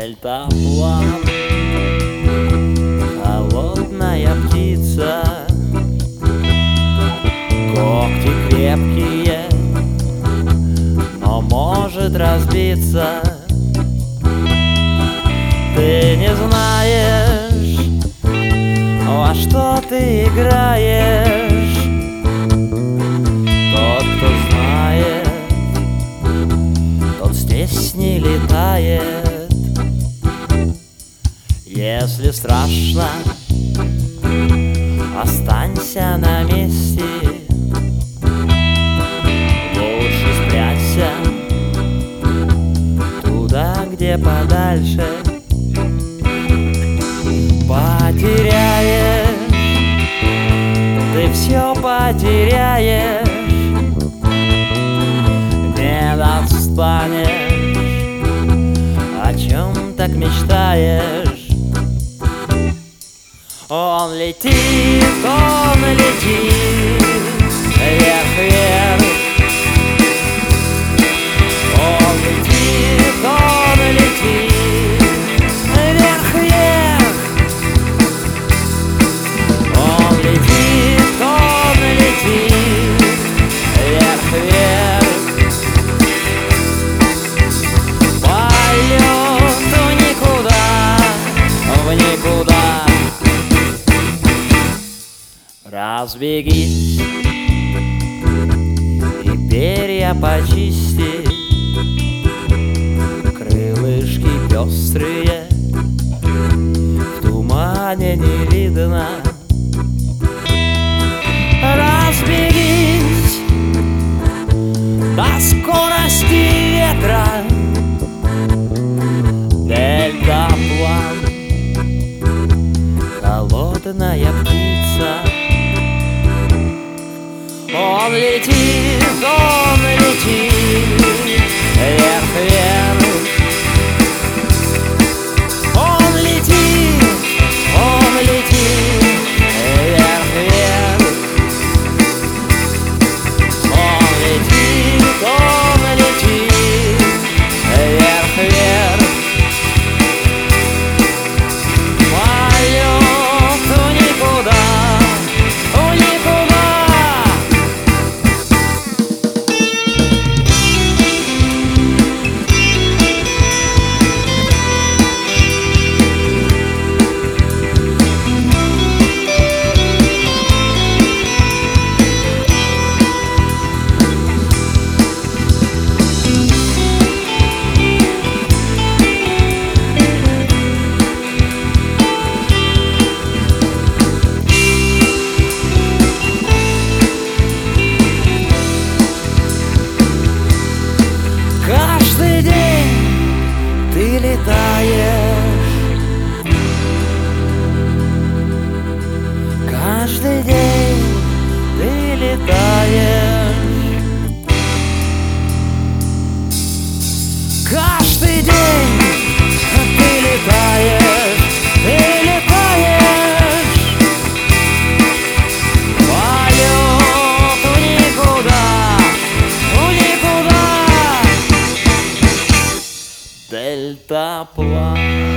Дельтаплан, холодная птица, когти крепкие, но может разбиться. Ты не знаешь, во что ты играешь. Тот, кто знает, тот здесь не летает. Если страшно, останься на месте. Лучше спрячься туда, где подальше. Потеряешь, ты все потеряешь. Не достанешь, о чем так мечтаешь. Он летит вверх-вверх. Он летит вверх-вверх. Он летит вверх-вверх. Полет в никуда, в никуда. Разбегись и перья почисти, крылышки пестрые в тумане не видно. Разбегись до скорости ветра. Дельтаплан, холодная птица. Он летит вверх-вверх. Он летит вверх-вверх. Он летит вверх-вверх. Полет в никуда, в никуда. Каждый день ты летаешь. Каждый день ты летаешь. Каждый день ты летаешь. Ты летаешь. Полет в никуда, в никуда. Дельтаплан.